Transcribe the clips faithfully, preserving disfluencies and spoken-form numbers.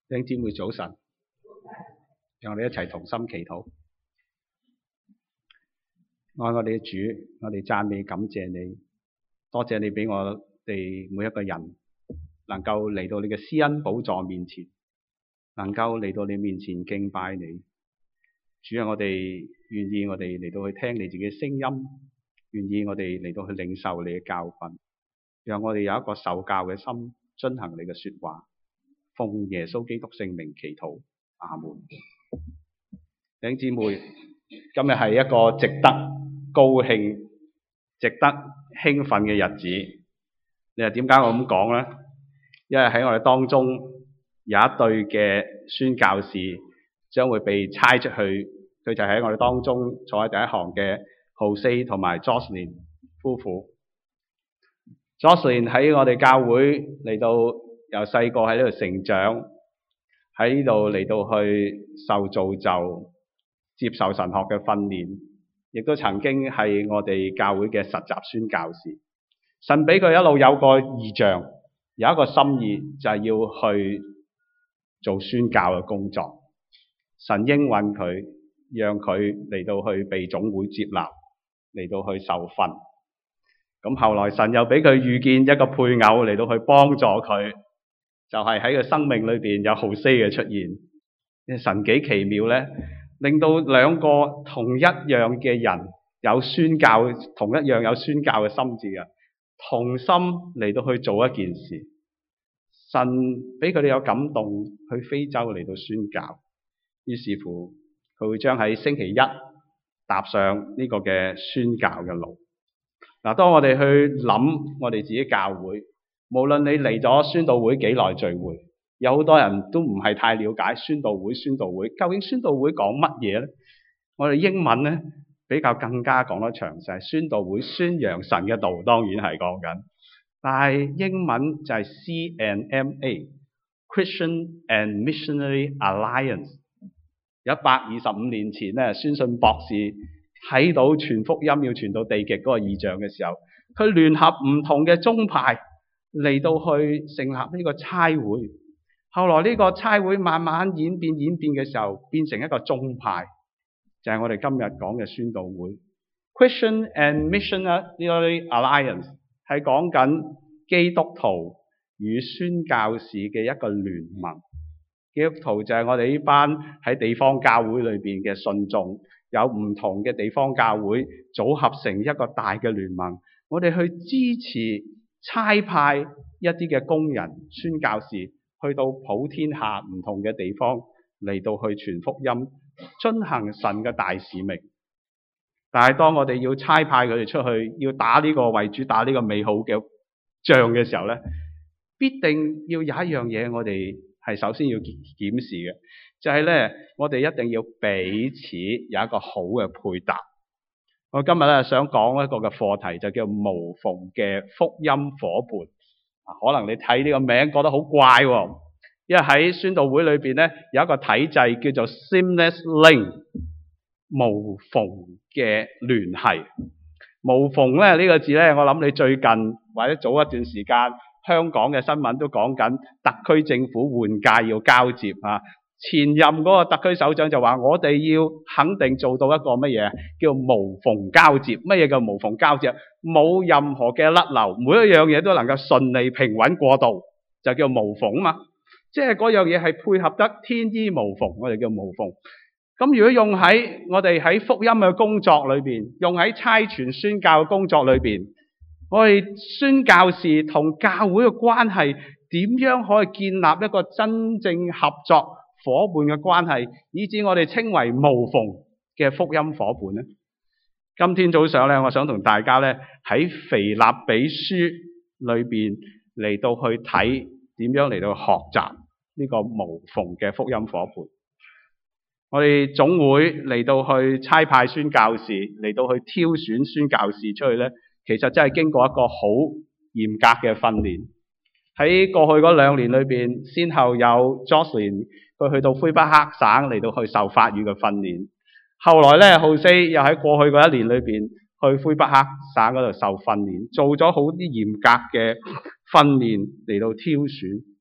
弟兄姊妹早晨，讓我哋一齊同心祈禱。愛我哋嘅主，我哋讚美感謝你，多謝你俾我哋每一個人能夠嚟到你嘅施恩寶座面前，能夠嚟到你面前敬拜你。主啊，我哋願意我哋嚟到去聽你自己嘅聲音，願意我哋嚟到去領受你嘅教訓，讓我哋有一個受教嘅心，遵行你嘅說話。奉耶穌基督聖名祈禱，阿門。弟兄姊妹，今日係一個值得高興、值得興奮嘅日子。你話點解我咁講呢？因為喺我哋當中有一對嘅宣教士將會被差出去，佢就喺我哋當中坐喺第一行嘅浩西同埋 Jocelyn 夫婦。Jocelyn 喺我哋教會嚟到。由細個喺呢度成長，喺呢度嚟到去受造就，接受神學嘅訓練，亦都曾經係我哋教會嘅實習宣教士。神俾佢一路有個異象，有一個心意，就係要去做宣教嘅工作。神應允佢，讓佢嚟到去被總會接納，嚟到去受訓。咁後來神又俾佢遇見一個配偶嚟到去幫助佢。就係喺佢生命裏邊有浩西嘅出現，神幾奇妙咧，令到兩個同一樣嘅人有宣教，同一樣有宣教嘅心志嘅，同心嚟到去做一件事。神俾佢哋有感動，去非洲嚟到宣教，於是乎佢會將喺星期一踏上呢個嘅宣教嘅路。嗱，當我哋去諗我哋自己教會。無論你嚟咗宣道會幾耐聚會，有好多人都唔係太了解宣道會。宣道會究竟宣道會講乜嘢咧？我哋英文咧比較更加講得詳細。宣道會宣揚神嘅道，當然係講緊，但係英文就係 C N M A Christian and Missionary Alliance。一百二十五年前咧，宣信博士睇到傳福音要傳到地極嗰個異象嘅時候，佢聯合唔同嘅宗派。嚟到去成立呢個差會，後來呢個差會慢慢演變演變嘅時候，變成一個宗派，就係、是、我哋今日講嘅宣道會 Christian and Missionary Alliance， 係講緊基督徒與宣教士嘅一個聯盟。基督徒就係我哋呢班喺地方教會裏邊嘅信眾，有唔同嘅地方教會組合成一個大嘅聯盟，我哋去支持。差派一啲嘅工人、宣教士去到普天下唔同嘅地方嚟到去傳福音，遵行神嘅大使命。但係當我哋要差派佢哋出去，要打呢個為主打呢個美好嘅仗嘅時候咧，必定要有一樣嘢我哋係首先要檢視嘅，就係咧我哋一定要彼此有一個好嘅配搭。我今日咧想講一個嘅課題，就叫無縫嘅福音夥伴。可能你睇呢個名覺得好怪喎，因為喺宣道會裏邊咧有一個體制叫做 seamless link， 無縫嘅聯繫。無縫咧呢個字咧，我諗你最近或者早一段時間香港嘅新聞都講緊特區政府換屆要交接啊。前任嗰個特區首長就話：我哋要肯定做到一個乜嘢叫無縫交接。乜嘢叫無縫交接？冇任何嘅甩漏，每一樣嘢都能夠順利平穩過渡，就叫無縫嘛。即係嗰樣嘢係配合得天衣無縫，我哋叫無縫。咁如果用喺我哋喺福音嘅工作裏邊，用喺差傳宣教嘅工作裏邊，我哋宣教士同教會嘅關係點樣可以建立一個真正合作夥伴嘅關係，以至我哋稱為無縫嘅福音夥伴呢？今天早上咧，我想同大家咧喺腓立比書裏邊嚟到去睇點樣嚟到學習呢個無縫嘅福音夥伴。我哋總會嚟到去差派宣教士，嚟到去挑選宣教士出去咧，其實真係經過一個好嚴格嘅訓練。喺過去嗰兩年裏邊，先後有 Jocelyn 佢去到魁北克省嚟到去受法語嘅訓練，後來咧浩西又喺過去嗰一年裏邊去魁北克省嗰度受訓練，做咗好啲嚴格嘅訓練嚟到挑選，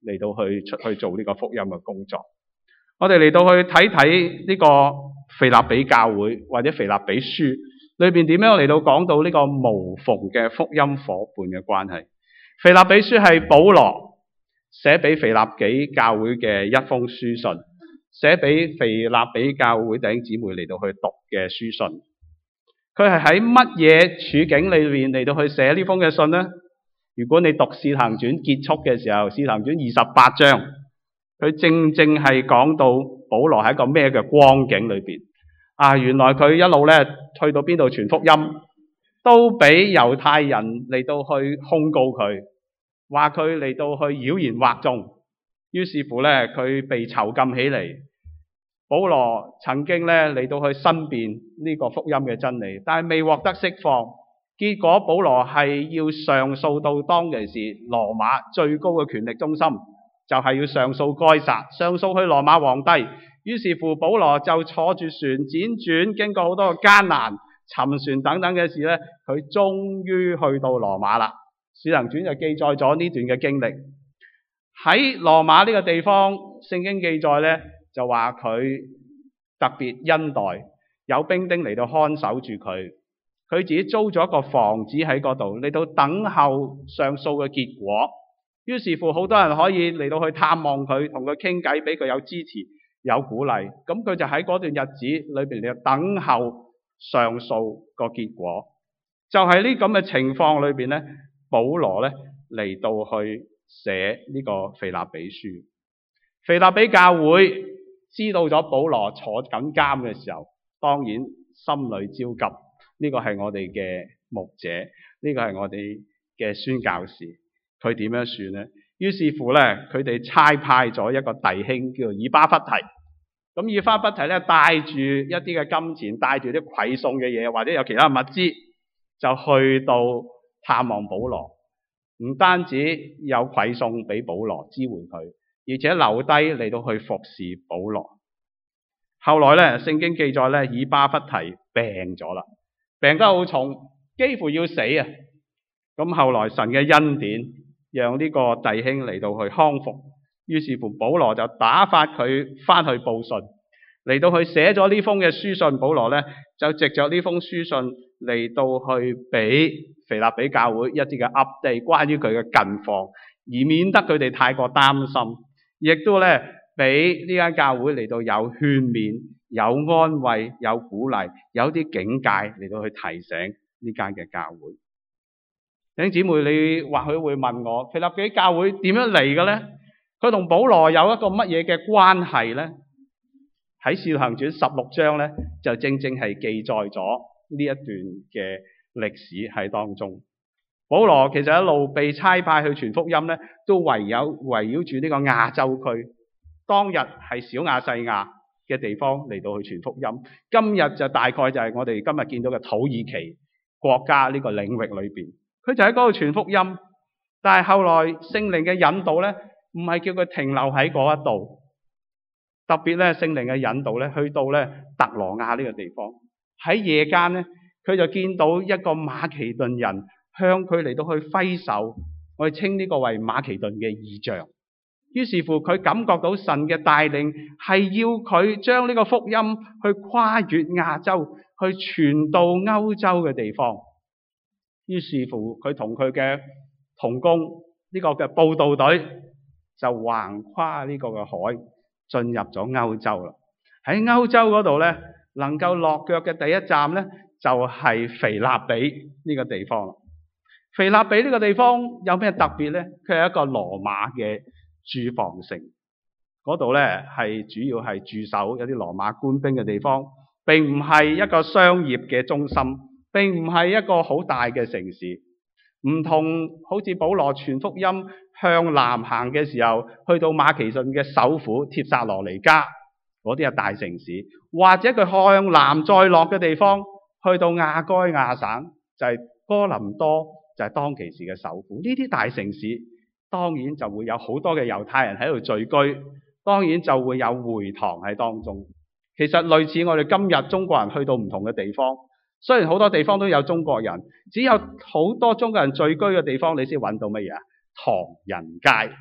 嚟到去出去做呢個福音嘅工作。我哋嚟到去睇睇呢個腓立比教會或者腓立比書裏邊點樣嚟到講到呢個無縫嘅福音夥伴嘅關係。腓立比書係保羅寫俾腓立比教會嘅一封書信，寫俾腓立比教會弟兄姊妹嚟到去讀嘅書信。佢係喺乜嘢處境裏面嚟到去寫呢封嘅信呢？如果你讀《使徒行傳》結束嘅時候，《使徒行傳》二十八章，佢正正係講到保羅喺一個咩嘅光景裏邊啊？原來佢一路咧去到邊度傳福音，都俾猶太人嚟到去控告佢，話佢嚟到去妖言惑眾。於是乎咧，佢被囚禁起嚟。保羅曾經咧嚟到去申辯呢個福音嘅真理，但係未獲得釋放。結果保羅係要上訴到當其時羅馬最高嘅權力中心，就係要上訴該撒，上訴去羅馬皇帝。於是乎保羅就坐住船輾轉，經過好多個艱難、沉船等等嘅事咧，佢終於去到羅馬啦。使徒行傳就記載咗呢段嘅經歷。喺羅馬呢個地方，聖經記載咧就話佢特別恩待，有兵丁嚟到看守住佢。佢自己租咗一個房子喺嗰度，嚟到等候上訴嘅結果。於是乎，好多人可以嚟到去探望佢，同佢傾偈，俾佢有支持、有鼓勵。咁佢就喺嗰段日子裏邊嚟到等候上訴個結果。就係呢咁嘅情況裏邊咧，保羅咧嚟到去寫呢個腓立比書。腓立比教會知道咗保羅坐緊監嘅時候，當然心裏焦急。呢個係我哋嘅牧者，呢個係我哋嘅宣教士，佢點樣算呢？於是乎咧，佢哋差派咗一個弟兄叫做以巴弗提。咁以巴弗提咧帶住一啲嘅金錢，帶住啲饋送嘅嘢，或者有其他物資，就去到探望保羅。唔單止有饋送俾保羅支援佢，而且留低嚟到去服侍保羅。後來咧，聖經記載咧，以巴弗提病咗啦。病得好重，幾乎要死啊！咁後來神嘅恩典，讓呢個弟兄嚟到去康復。於是乎，保羅就打發佢翻去報信，嚟到去寫咗呢封嘅書信。保羅咧就藉着呢封書信嚟到去俾腓立比教會一啲嘅 update，關於佢嘅近況，而免得佢哋太過擔心，亦都咧俾呢間教會嚟到有勸勉。有安慰，有鼓勵，有啲警戒嚟到去提醒呢間嘅教會。弟兄姊妹，你或許會問我，腓立比教會點樣嚟嘅咧？佢同保羅有一個乜嘢嘅關係咧？喺《使徒行傳》十六章咧，就正正係記載咗呢一段嘅歷史喺當中。保羅其實一路被差派去傳福音咧，都圍有圍繞住呢個亞洲區。當日係小亞細亞嘅地方嚟到去傳福音，今日就大概就係我哋今日見到嘅土耳其國家呢個領域裏邊，佢就喺嗰度傳福音。但係後來聖靈嘅引導咧，唔係叫佢停留喺嗰一度，特別咧聖靈嘅引導咧，去到咧特羅亞呢個地方。喺夜間咧，佢就見到一個馬其頓人向佢嚟到去揮手，我哋稱呢個為馬其頓嘅異象。於是乎，佢感覺到神嘅帶領係要佢將呢個福音去跨越亞洲，去傳到歐洲嘅地方。於是乎，佢同佢嘅同工呢個嘅佈道隊就橫跨呢個嘅海，進入咗歐洲啦。喺歐洲嗰度咧，能夠落腳嘅第一站咧，就係腓立比呢個地方。腓立比呢個地方有咩特別咧？佢係一個羅馬嘅駐防城，嗰度咧係主要係駐守有啲羅馬官兵嘅地方，並唔係一個商業嘅中心，並唔係一個好大嘅城市。唔同好似保羅傳福音向南行嘅時候，去到馬其頓嘅首府帖撒羅尼迦，嗰啲係大城市，或者佢向南再落嘅地方，去到亞該亞省，就係哥林多，就係當其時嘅首府。呢啲大城市當然就會有好多嘅猶太人喺度聚居，當然就會有會堂喺當中。其實類似我哋今日中國人去到唔同嘅地方，雖然好多地方都有中國人，只有好多中國人聚居嘅地方，你先揾到乜嘢啊？唐人街。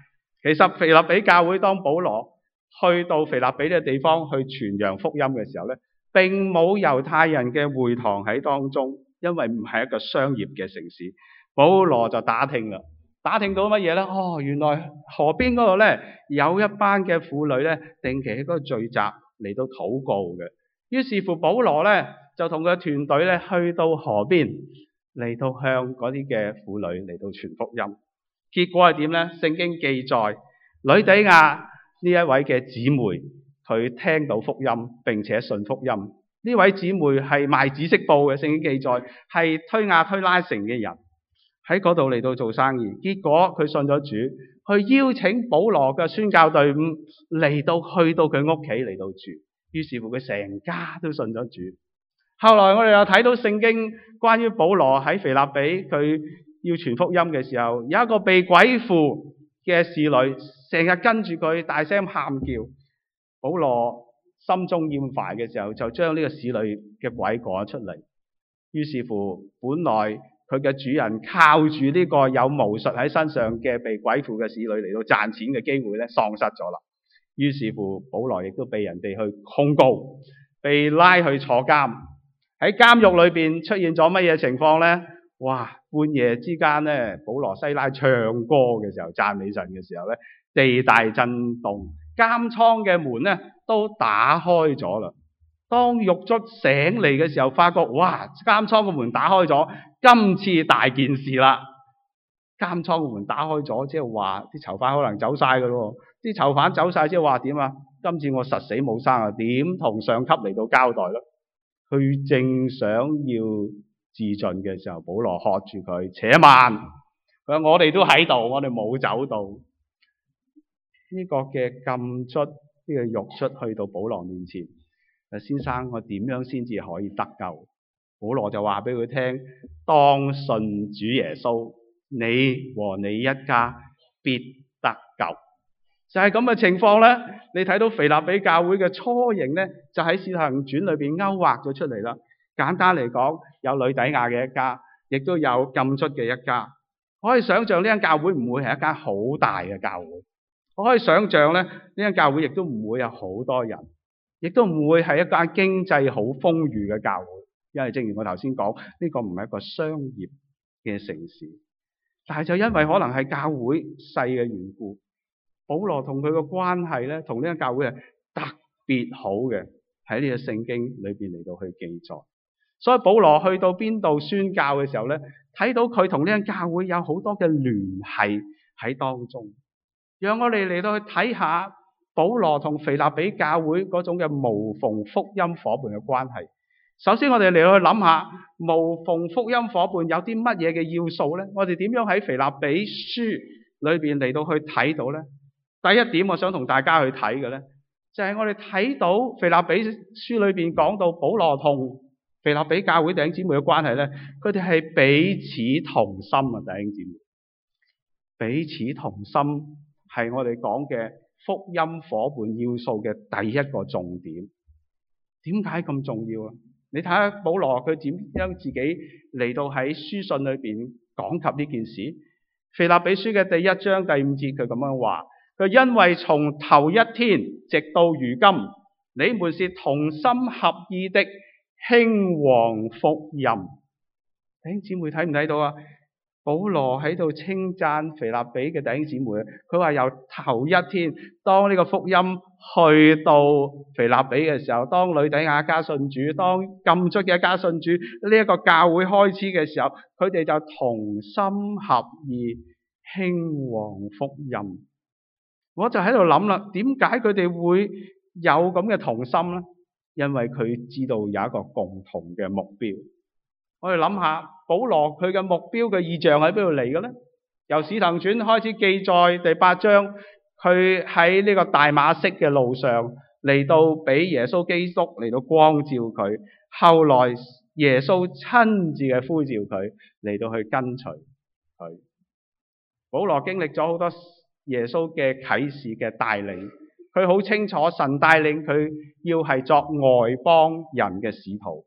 其實腓立比教會當保羅去到腓立比嘅地方去傳揚福音嘅時候咧，並冇猶太人嘅會堂喺當中，因為唔係一個商業嘅城市。保羅就打聽啦，打聽到乜嘢咧？哦，原來河邊嗰度咧有一班嘅婦女咧，定期喺嗰度聚集嚟到禱告嘅。於是乎，保羅咧就同佢團隊咧去到河邊，嚟到向嗰啲嘅婦女嚟到傳福音。結果係點咧？聖經記載，呂底亞呢一位嘅姊妹，佢聽到福音並且信福音。呢位姊妹係賣紫色布嘅，聖經記載係推亞推拉城嘅人，喺嗰度嚟到做生意。結果佢信咗主，去邀請保羅嘅宣教隊伍嚟到去到佢屋企嚟到住。於是乎佢成家都信咗主。後來我哋又睇到聖經關於保羅喺腓立比佢要傳福音嘅時候，有一個被鬼附嘅侍女成日跟住佢大聲喊叫。保羅心中厭煩嘅時候，就將呢個侍女嘅鬼趕咗出嚟。於是乎，本來佢嘅主人靠住呢個有巫術喺身上嘅被鬼附嘅侍女嚟到賺錢嘅機會咧，喪失咗啦。於是乎，保羅亦都被人哋去控告，被拉去坐監。喺監獄裏邊出現咗乜嘢情況咧？哇！半夜之間咧，保羅西拉唱歌嘅時候，讚美神嘅時候咧，地大震動，監倉嘅門咧都打開咗啦。當獄卒醒嚟嘅時候，發覺哇，監倉嘅門打開咗，今次大件事啦！監倉嘅門打開咗，即係話啲囚犯可能走晒噶咯。啲囚犯走晒，即係話點啊？今次我實死冇生啊！點同上級嚟到交代咧？佢正想要自盡嘅時候，保羅喝住佢，且慢！佢話我哋都喺度，我哋冇走到。呢、這個嘅禁卒，呢、這個獄卒去到保羅面前，先生，我點樣先至可以得救？保羅就話俾佢聽：當信主耶穌，你和你一家必得救。就係咁嘅情況咧，你睇到腓立比教會嘅雛形咧，就喺《使徒行傳》裏邊勾畫咗出嚟啦。簡單嚟講，有呂底亞嘅一家，亦都有禁卒嘅一家。我可以想象呢間教會唔會係一間好大嘅教會。我可以想象咧，呢間教會亦都唔會有好多人，亦都唔會係一間經濟好豐裕嘅教會。因為正如我頭先講，呢個唔係一個商業嘅城市，但係就因為可能係教會細嘅緣故。保羅同佢個關係咧，同呢間教會係特別好嘅，喺呢個聖經裏邊嚟到去記載。所以保羅去到邊度宣教嘅時候咧，睇到佢同呢間教會有好多嘅聯繫喺當中。讓我哋嚟到去睇下保羅同腓立比教會嗰種嘅無縫福音夥伴嘅關係。首先我哋嚟到去諗下無縫福音夥伴有啲乜嘢嘅要素咧？我哋點樣喺腓立比書裏邊嚟到去睇到咧？第一點我想同大家去睇嘅咧，就係我哋睇到腓立比書裏邊講到保羅同腓立比教會弟兄姊妹嘅關係咧，佢哋係彼此同心啊！弟兄姊妹，彼此同心係我哋講嘅福音夥伴要素嘅第一個重點。點解咁重要啊？你睇下保羅佢點樣自己嚟到喺書信裏邊講及呢件事。腓立比書嘅第一章第五節佢咁樣話。佢因為從頭一天直到如今，你們是同心合意的興旺福音。弟兄姊妹睇唔睇到啊？保羅喺度稱讚腓立比嘅弟兄姊妹，佢話由頭一天，當呢個福音去到腓立比嘅時候，當呂底亞家信主，當禁卒嘅家信主，呢、這、一個教會開始嘅時候，佢哋就同心合意興旺福音。我就喺度諗啦，點解佢哋會有咁嘅同心咧？因為佢知道有一個共同嘅目標。我哋諗下，保羅佢嘅目標嘅意象喺邊度嚟嘅咧？由使徒行傳開始記載第八章，佢喺呢個大馬色嘅路上嚟到俾耶穌基督嚟到光照佢，後來耶穌親自嘅呼召佢嚟到去跟隨佢。保羅經歷咗好多耶穌嘅啟示嘅帶領，佢好清楚神帶領佢要係作外邦人嘅使徒，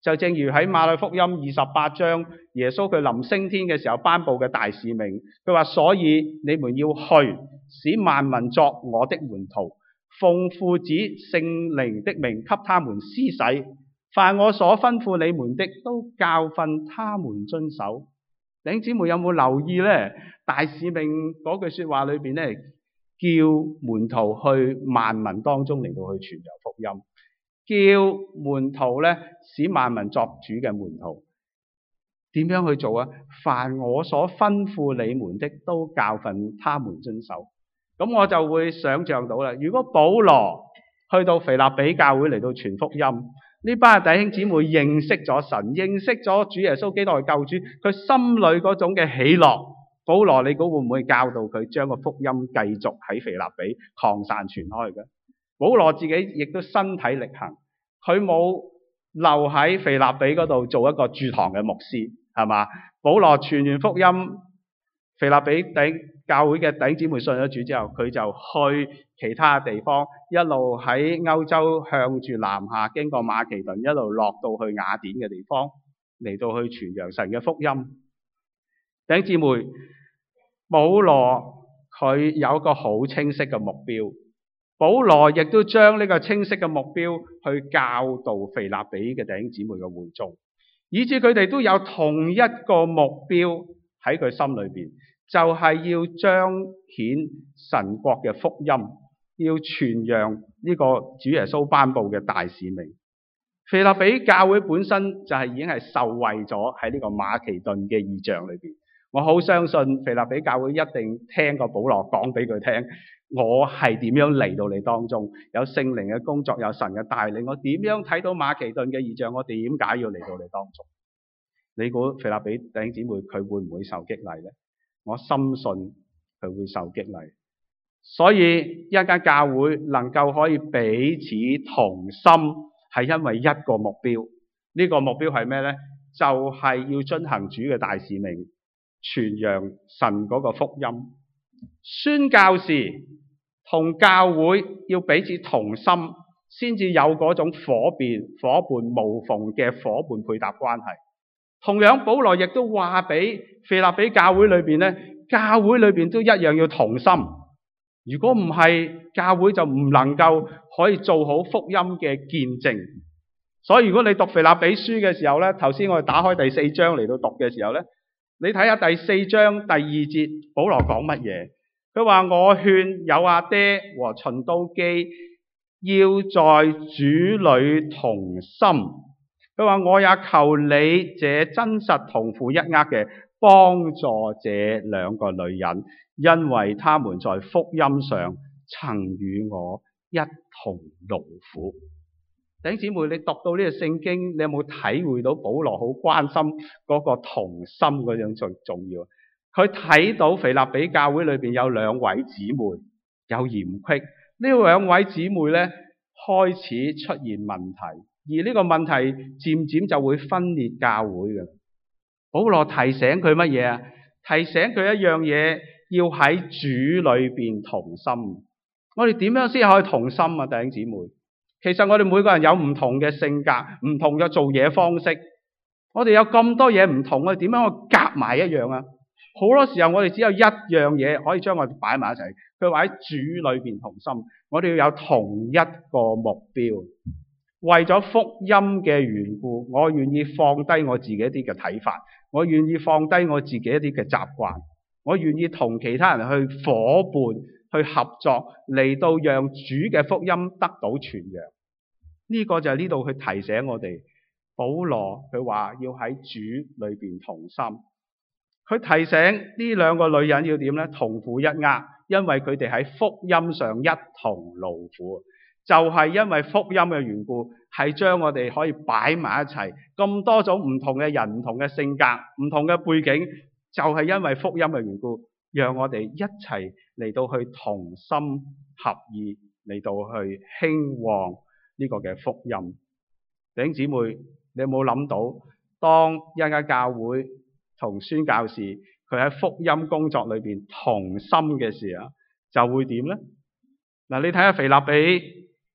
就正如喺馬太福音二十八章，耶穌佢臨升天嘅時候頒布嘅大使命，佢話：所以你們要去，使萬民作我的門徒，奉父子聖靈的名給他們施洗，凡我所吩咐你們的，都教訓他們遵守。弟兄姊妹有冇留意呢？大使命嗰句說話裏邊呢，叫門徒去萬民當中嚟到去傳揚福音。叫門徒咧，使萬民作主嘅門徒，點樣去做啊？凡我所吩咐你們的，都教訓他們遵守。咁我就會想象到啦，如果保羅去到腓立比教會嚟到傳福音，呢班弟兄姊妹認識咗神，認識咗主耶穌基督嘅救主，佢心裏嗰種嘅喜樂，保羅你估會唔會教導佢將個福音繼續喺腓立比擴散傳開嘅？保羅自己亦都身體力行，佢冇留喺腓立比嗰度做一個駐堂嘅牧師，係嘛？保羅傳完福音，腓立比頂教會嘅弟兄姊妹信咗主之後，佢就去其他地方，一路喺歐洲向住南下，經過馬其頓，一路落到去雅典嘅地方，嚟到去傳揚神嘅福音。弟兄姊妹，保羅佢有一個好清晰嘅目標。保羅亦都將呢個清晰嘅目標去教導腓立比嘅弟兄姊妹嘅會眾，以致佢哋都有同一個目標喺佢心裏邊，就係要彰顯神國嘅福音，要傳揚呢個主耶穌頒布嘅大使命。腓立比教會本身就係已經係受惠咗喺呢個馬其頓嘅異象裏邊。我好相信腓立比教會一定聽過保羅講俾佢聽，我係點樣嚟到你當中，有聖靈嘅工作，有神嘅帶領，我點樣睇到馬其頓嘅異象，我點解要嚟到你當中？你估腓立比弟兄姊妹佢會唔會受激勵呢？我深信佢會受激勵。所以一間教會能夠可以彼此同心，係因為一個目標。呢個目標係咩呢？就係要遵行主嘅大使命，傳揚神嗰個福音。宣教士同教會要彼此同心，先至有嗰種伙伴伙伴無縫嘅伙伴配搭關係。同樣保羅亦都話俾腓立比教會裏邊咧，教會裏邊都一樣要同心。如果唔係，教會就唔能夠可以做好福音嘅見證。所以如果你讀腓立比書嘅時候咧，頭先我哋打開第四章嚟到讀嘅時候咧，你睇下第四章第二節，保羅講乜嘢？佢話：我勸友阿爹和循都基要在主裏同心。佢話：我也求你這真實同負一軛嘅，幫助這兩個女人，因為他們在福音上曾與我一同勞苦。弟兄姊妹，你讀到呢個聖經，你有冇體會到保羅好關心嗰個同心嗰種最重要？佢睇到腓立比教會裏邊有兩位姊妹有嫌隙，呢兩位姊妹咧開始出現問題，而呢個問題漸漸就會分裂教會嘅。保羅提醒佢乜嘢啊？提醒佢一樣嘢，要喺主裏邊同心。我哋點樣先可以同心啊？弟兄姊妹，其實我哋每個人有唔同嘅性格，唔同嘅做嘢方式。我哋有咁多嘢唔同，我哋點樣去夾埋一樣啊？好多時候我哋只有一樣嘢可以將我哋擺埋一齊。佢話喺主裏邊同心，我哋要有同一個目標。為咗福音嘅緣故，我願意放低我自己一啲嘅睇法，我願意放低我自己一啲嘅習慣，我願意同其他人去夥伴、去合作，嚟到讓主嘅福音得到傳揚。呢個就係呢度去提醒我哋，保羅佢話要喺主裏邊同心。佢提醒呢兩個女人要點呢？同負一軛，因為佢哋喺福音上一同勞苦。就係因為福音嘅緣故，係將我哋可以擺埋一齊，咁多種唔同嘅人、唔同嘅性格、唔同嘅背景，就係因為福音嘅緣故，讓我哋一齊嚟到去同心合意，嚟到去興旺呢個嘅福音。弟兄姊妹，你有冇諗到，當一間教會同宣教士佢喺福音工作裏邊同心嘅時候，就會點呢？嗱，你睇下腓立比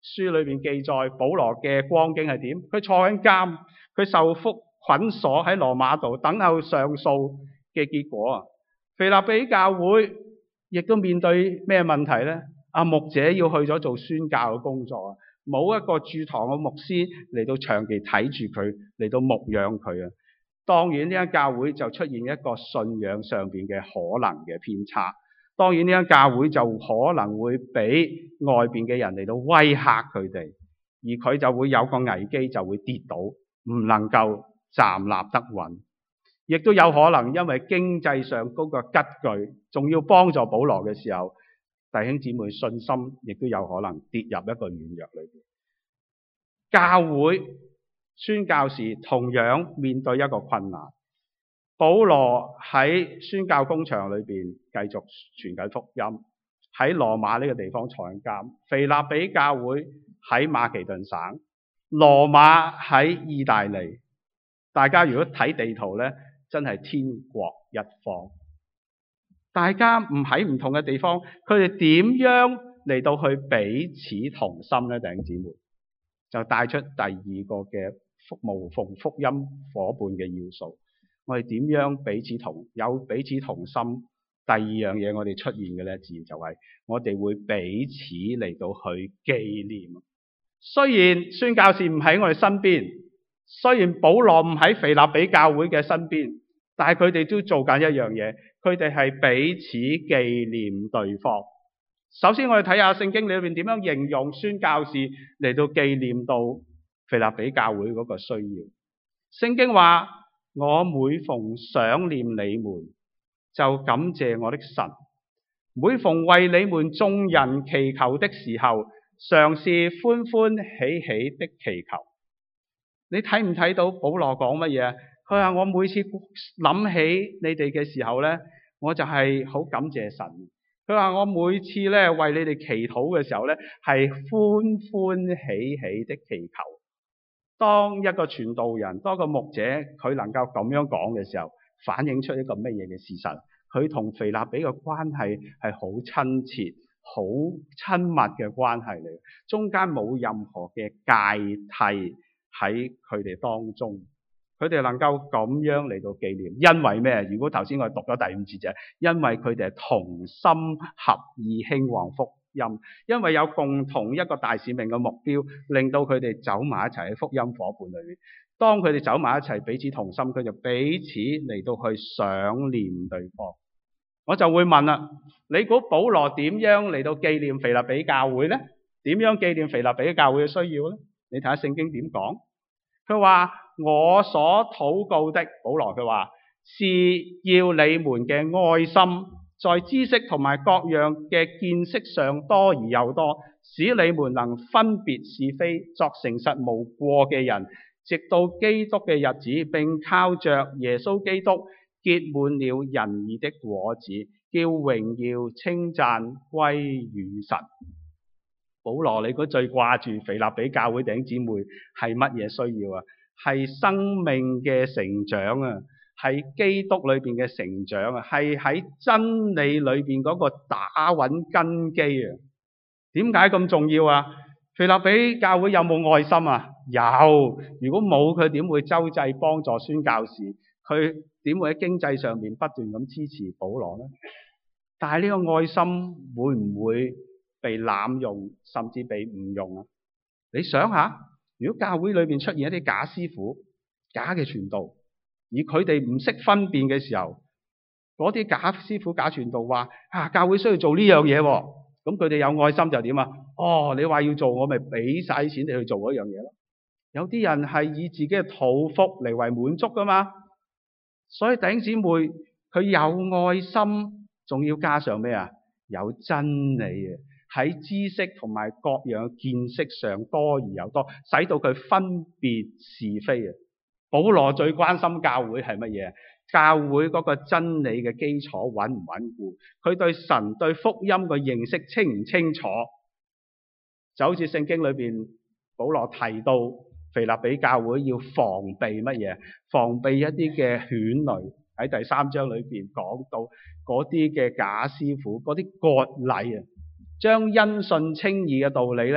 書裏邊記載保羅嘅光景係點？佢坐緊監，佢受苦捆鎖喺羅馬度等候上訴嘅結果啊！腓立比教會亦都面對咩問題呢？阿牧者要去咗做宣教嘅工作啊，冇一個駐堂嘅牧師嚟到長期睇住佢，嚟到牧養佢啊！當然呢間教會就出現一個信仰上邊嘅可能嘅偏差。當然呢間教會就可能會俾外邊嘅人嚟到威嚇佢哋，而佢就會有個危機，就會跌倒，唔能夠站立得穩。亦都有可能因為經濟上嗰個拮據，仲要幫助保羅嘅時候，弟兄姊妹信心亦都有可能跌入一個軟弱裏邊。教會宣教士同樣面對一個困難。保羅喺宣教工場裏邊繼續傳緊福音，喺羅馬呢個地方坐緊監。腓立比教會喺馬其頓省，羅馬喺意大利。大家如果睇地圖呢，真係天國一方。大家唔喺唔同嘅地方，佢哋點樣嚟到去彼此同心呢？弟兄姊妹就帶出第二個嘅無縫福音夥伴嘅要素。我哋點樣彼此同有彼此同心？第二樣嘢我哋出現嘅咧，自然就係我哋會彼此嚟到去紀念。雖然宣教士唔喺我哋身邊，雖然保羅唔喺腓立比教會嘅身邊，但係佢哋都做緊一樣嘢，佢哋係彼此紀念對方。首先我哋睇下聖經裏邊點樣形容宣教士嚟到紀念到腓立比教會嗰個需要。聖經話：我每逢想念你們，就感謝我的神；每逢為你們眾人祈求的時候，常是歡歡喜喜的祈求。你睇唔睇到保羅講乜嘢？佢話我每次諗起你哋嘅時候呢，我就係好感謝神。佢話我每次咧為你哋祈禱嘅時候呢，係歡歡喜喜的祈求。當一個傳道人，當一個牧者，佢能夠咁樣講嘅時候，反映出一個乜嘢嘅事實？佢同腓立比嘅關係係好親切、好親密嘅關係嚟，中間冇任何嘅芥蒂喺佢哋當中。佢哋能夠咁樣嚟到紀念，因為咩？如果頭先我哋讀咗第五節就係，因為佢哋係同心合意興旺福音，因為有共同一個大使命嘅目標，令到佢哋走埋一齊喺福音伙伴裏面。當佢哋走埋一齊，彼此同心，佢就彼此嚟到去想念對方。我就會問啦，你估保羅點樣嚟到紀念腓立比教會呢？點樣紀念腓立比教會嘅需要呢？你睇下聖經點講。佢話我所禱告的，保羅佢話是要你們嘅愛心在知識同埋各樣嘅見識上多而又多，使你們能分別是非，作誠實無過嘅人，直到基督嘅日子，並靠着耶穌基督結滿了仁義的果子，叫榮耀稱讚歸於神。保羅，你估最掛住腓立比教會弟兄姊妹係乜嘢需要啊？係生命嘅成長啊，係基督裏邊嘅成長啊，係喺真理裏邊嗰個打穩根基啊。點解咁重要啊？腓立比教會有冇愛心啊？有。如果冇，佢點會周濟幫助宣教士？佢點會喺經濟上面不斷咁支持保羅呢？但係呢個愛心會唔會被濫用，甚至被誤用啊？你想下，如果教會裏面出現一啲假師傅、假嘅傳道，而佢哋唔識分辨嘅時候，嗰啲假師傅、假傳道話啊，教會需要做呢樣嘢，咁佢哋有愛心就點啊？哦，你話要做，我咪俾晒錢你去做嗰樣嘢咯。有啲人係以自己嘅肚腹嚟為滿足噶嘛，所以弟兄姊妹，佢有愛心，仲要加上咩啊？有真理啊！喺知識同埋各樣見識上多而有多，使到佢分別是非啊！保羅最關心教會係乜嘢？教會嗰個真理嘅基礎穩唔穩固？佢對神對福音嘅認識清唔清楚？就好似聖經裏邊保羅提到腓立比教會要防備乜嘢？防備一啲嘅犬類。喺第三章裏邊講到嗰啲嘅假師傅，嗰啲割禮啊，將因信稱義嘅道理咧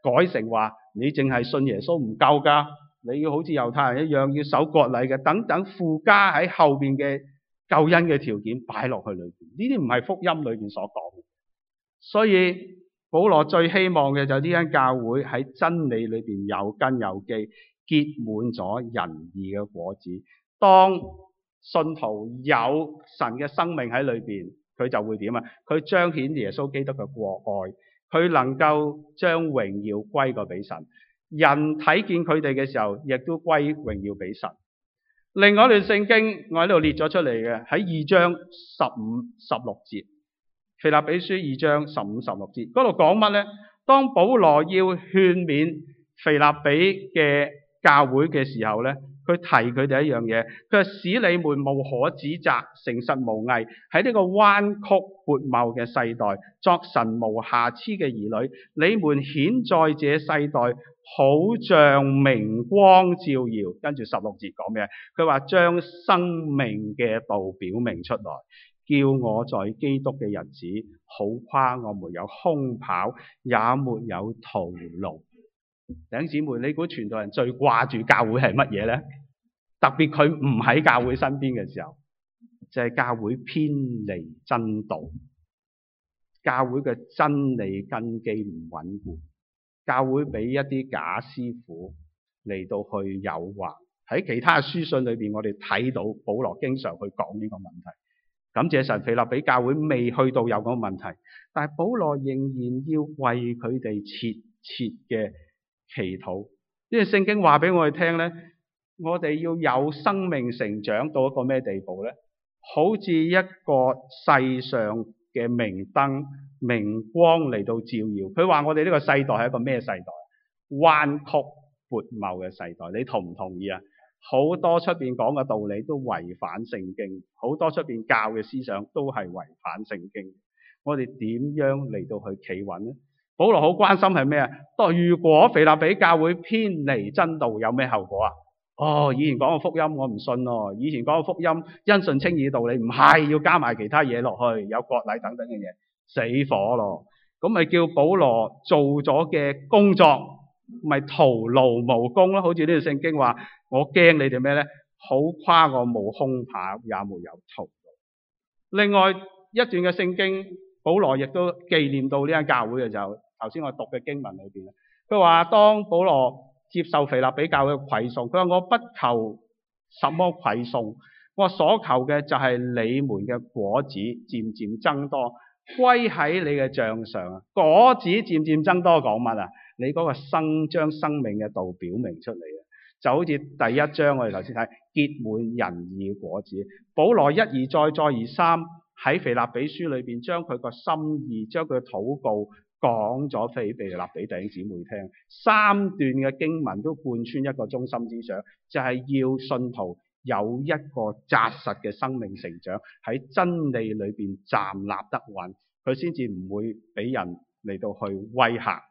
改成話你淨係信耶穌唔夠㗎，你要好似猶太人一樣要守割禮嘅，等等附加喺後邊嘅救恩嘅條件擺落去裏邊，呢啲唔係福音裏邊所講嘅。所以保羅最希望嘅就係呢間教會喺真理裏邊有根有基，結滿咗仁義嘅果子。當信徒有神嘅生命喺裏邊，佢就會點啊？佢彰顯耶穌基督嘅國愛，佢能夠將榮耀歸過俾神。人睇見佢哋嘅時候，亦都歸榮耀俾神。另外一段聖經我喺度列咗出嚟嘅，喺二章十五、十六節，腓立比書二章十五、十六節嗰度講乜呢？當保羅要勸勉腓立比嘅教會嘅時候呢，佢提佢哋一樣嘢，佢話使你們無可指責，誠實無偽，喺呢個彎曲悖謬嘅世代，作神無瑕疵嘅兒女。你們顯在這世代，好像明光照耀。跟住十六節講咩？佢話將生命嘅道表明出來，叫我在基督嘅日子好誇我沒有空跑，也沒有徒勞。弟兄姊妹，你估傳道人最掛住教會係乜嘢呢？特別佢唔喺教會身邊嘅時候，就係、是、教會偏離真道，教會嘅真理根基唔穩固，教會俾一啲假師傅嚟到去誘惑。喺其他書信裏邊，我哋睇到保羅經常去講呢個問題。感謝神，腓立比教會未去到有嗰個問題，但係保羅仍然要為佢哋切切嘅祈禱。呢個聖經話俾我哋聽呢，我哋要有生命成長到一個咩地步呢？好似一個世上嘅明燈、明光嚟到照耀。佢話我哋呢個世代係一個咩世代？彎曲悖謬嘅世代。你同唔同意啊？好多出邊講嘅道理都違反聖經，好多出邊教嘅思想都係違反聖經。我哋點樣嚟到去企穩呢？保羅好關心係咩啊？如果腓立比教會偏離真道，有咩後果啊？哦，以前講嘅福音我唔信咯，以前講嘅福音因信稱義道理唔係要加埋其他嘢落去，有割禮等等嘅嘢，死火咯。咁咪叫保羅做咗嘅工作咪徒勞無功咯？好似呢條聖經話，我驚你哋咩呢？好誇我無空跑，也沒有徒勞。另外一段嘅聖經，保羅亦都紀念到呢間教會嘅時候，頭先我讀嘅經文裏邊，佢話當保羅接受腓立比教會嘅饋送，佢話我不求什麼饋送，我所求嘅就係你們嘅果子漸漸增多，歸喺你嘅帳上啊！果子漸漸增多講乜啊？你嗰個生將生命嘅道表明出嚟啊！就好似第一章我哋頭先睇結滿仁義果子，保羅一而再再而三喺腓立比書裏邊將佢個心意、將佢嘅禱告講咗俾腓立比弟兄姊妹聽。三段嘅經文都貫穿一個中心思想，就係、是、要信徒有一個紮實嘅生命成長，喺真理裏邊站立得穩，佢先至唔會俾人嚟到去威嚇。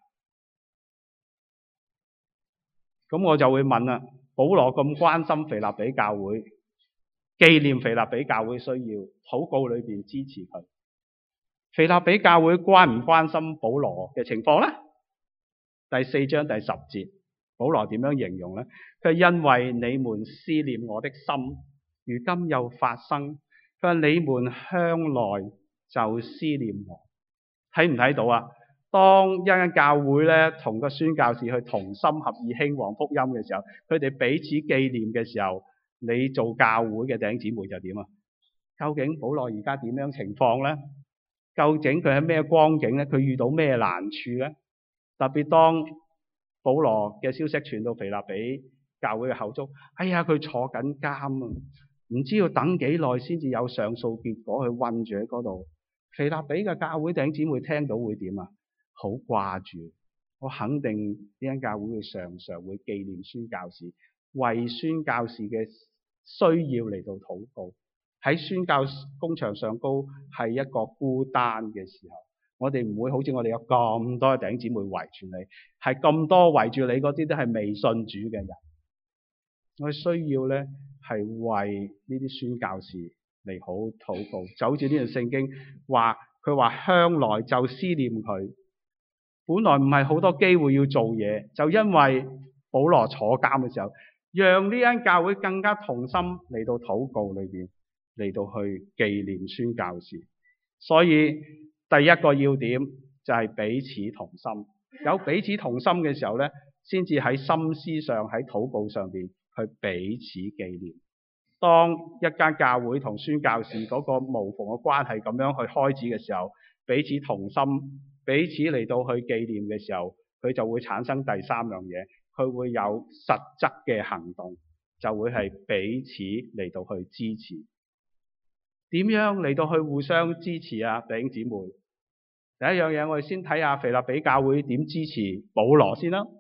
咁我就會問啦，保羅咁關心腓立比教會，紀念腓立比教會需要，禱告裏邊支持佢。腓立比教會關唔關心保羅嘅情況呢？第四章第十節，保羅點樣形容呢？佢話因為你們思念我的心，如今又發生。佢話你們向來就思念我。睇唔睇到啊？當一間教會咧同個宣教士去同心合意興旺福音嘅時候，佢哋彼此紀念嘅時候，你做教會嘅弟兄姊妹就點啊？究竟保羅而家點樣情況呢？究竟佢喺咩光景呢？佢遇到咩難處呢？特別當保羅嘅消息傳到腓立比教會嘅口中，哎呀，佢坐緊監啊，唔知要等幾耐先至有上訴結果，去困住喺嗰度。腓立比嘅教會弟兄姊妹聽到會點啊？好掛住，我肯定呢間教會會常常會紀念宣教士，為宣教士嘅需要嚟到禱告。喺宣教工場上高係一個孤單嘅時候，我哋唔會好似我哋有咁多弟兄姊妹圍住你，係咁多圍住你嗰啲都係未信主嘅人。我需要咧係為呢啲宣教士嚟好禱告，就好似呢段聖經話，佢話向來就思念佢。 本來唔係好多機會要做嘢，就因為保羅坐監嘅時候，讓呢間教會更加同心嚟到禱告裏邊，嚟到去紀念宣教士。所以第一個要點就係彼此同心。有彼此同心嘅時候呢，先至喺心思上，喺禱告上邊去彼此紀念。當一間教會同宣教士嗰個無縫嘅關係咁樣去開始嘅時候，彼此同心，彼此嚟到去紀念嘅時候，佢就會產生第三樣嘢，佢會有實質嘅行動，就會係彼此嚟到去支持。點樣嚟到去互相支持啊？弟兄姊妹，第一樣嘢我哋先睇下腓立比教會點支持保羅先啦。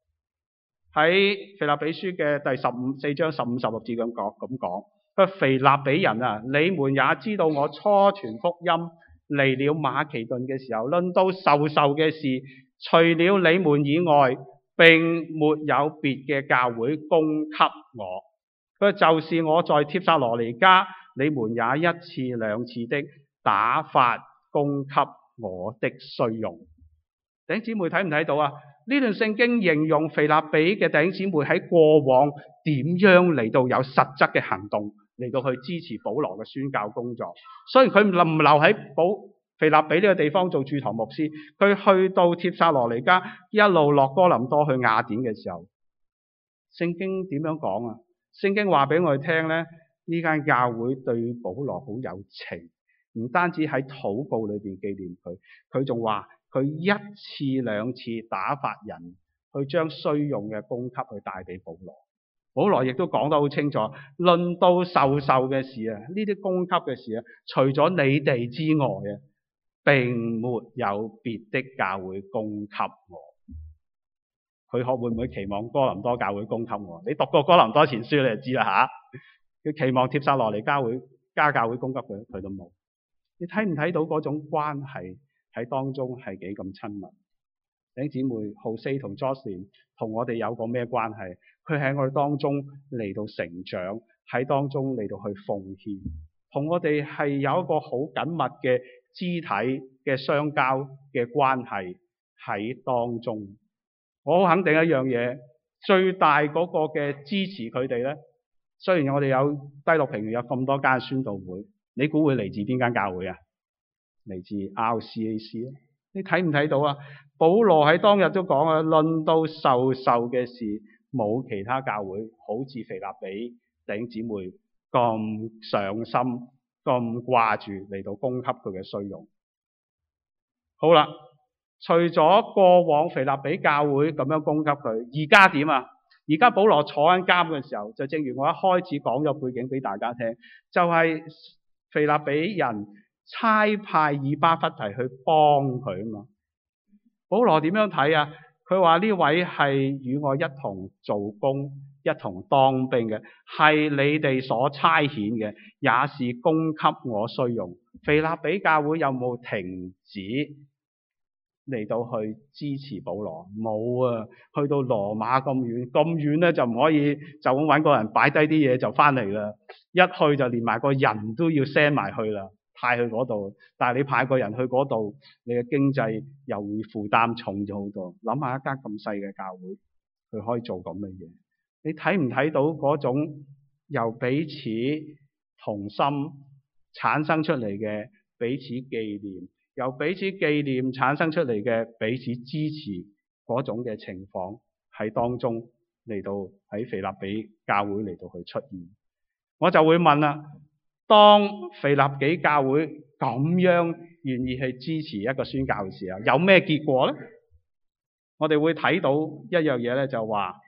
喺腓立比書嘅第十五四章十五十六節咁講咁講，佢話腓立比人啊，你們也知道我初傳福音嚟了馬其頓嘅時候，論到授受嘅事，除了你們以外，並沒有別嘅教會供給我。佢就是我在帖撒羅尼迦，你們也一次兩次的打發供給我的需用。弟兄姊妹睇唔睇到啊？呢段聖經形容腓立比嘅弟兄姊妹喺過往點樣嚟到有實質嘅行動嚟到去支持保羅嘅宣教工作。雖然佢唔留唔留喺保腓立比呢個地方做駐堂牧師，佢去到帖撒羅尼迦，一路落哥林多去雅典嘅時候，聖經點樣講啊？聖經話俾我哋聽咧，呢間教會對保羅好有情，唔單止喺禱告裏邊紀念佢，佢仲話佢一次兩次打發人去將需用嘅供給去帶俾保羅。保羅亦都講得好清楚，論到授受嘅事啊，呢啲供給嘅事啊，除咗你哋之外啊，並沒有別的教會供給我。佢可會唔會期望哥林多教會供給我？你讀過哥林多前書你就知啦吓。佢期望帖撒羅尼迦會加教會供給佢，佢都冇。你睇唔睇到嗰種關係喺當中係幾咁親密？弟兄姊妹，浩西同 Jocelyn 同我哋有個咩關係？佢喺我哋當中嚟到成長，喺當中嚟到去奉獻，同我哋係有一個好緊密嘅肢體嘅相交嘅關係喺當中。我好肯定一樣嘢，最大嗰個嘅支持佢哋咧，雖然我哋有低落平原有咁多間宣道會，你估會嚟自邊間教會啊？嚟自 R C A C 啊？你睇唔睇到啊？保羅喺當日都講啊，論到授受嘅事，冇其他教會好似腓立比弟兄姊妹咁上心、咁掛住嚟到供給佢嘅需用。好啦，除咗過往腓立比教會咁樣供給佢，而家點啊？而家保羅坐緊監嘅時候，就正如我一開始講咗背景俾大家聽，就係、是、腓立比人差派以巴弗提去幫佢啊嘛。保羅點樣睇啊？佢話呢位係與我一同做工、一同當兵嘅，係你哋所差遣嘅，也是供給我需用。腓立比教會有冇停止嚟到去支持保羅？冇啊！去到羅馬咁遠，咁遠咧就唔可以就咁揾個人擺低啲嘢就翻嚟啦。一去就連埋個人都要 send 埋去啦。派去嗰度，但係你派個人去嗰度，你嘅經濟又會負擔重咗好多。諗下一間咁細嘅教會，佢可以做咁嘅嘢，你睇唔睇到嗰種由彼此同心產生出嚟嘅彼此紀念，由彼此紀念產生出嚟嘅彼此支持嗰種嘅情況喺當中嚟到喺腓立比教會嚟到去出現？我就會問啦。當腓立比教會咁樣願意去支持一個宣教嘅時候，有咩結果咧？我哋會睇到一樣嘢咧，就話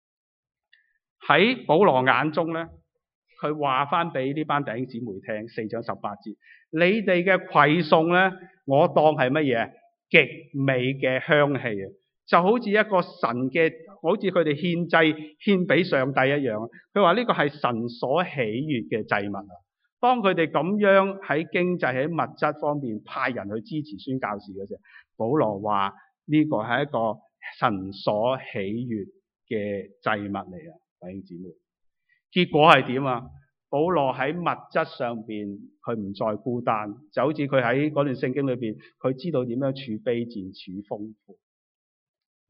喺保羅眼中咧，佢話翻俾呢班弟兄姊妹聽，四章十八節，你哋嘅饋送咧，我當係乜嘢？極美嘅香氣啊！就好似一個神嘅，好似佢哋獻祭獻俾上帝一樣。佢話呢個係神所喜悅嘅祭物啊！當佢哋咁樣喺經濟喺物質方面派人去支持宣教士嘅時候，保羅話呢個係一個神所喜悅嘅祭物嚟啊！弟兄姊妹，結果係點啊？保羅喺物質上邊佢唔再孤單，就好似佢喺嗰段聖經裏邊，佢知道點樣處卑賤處豐富。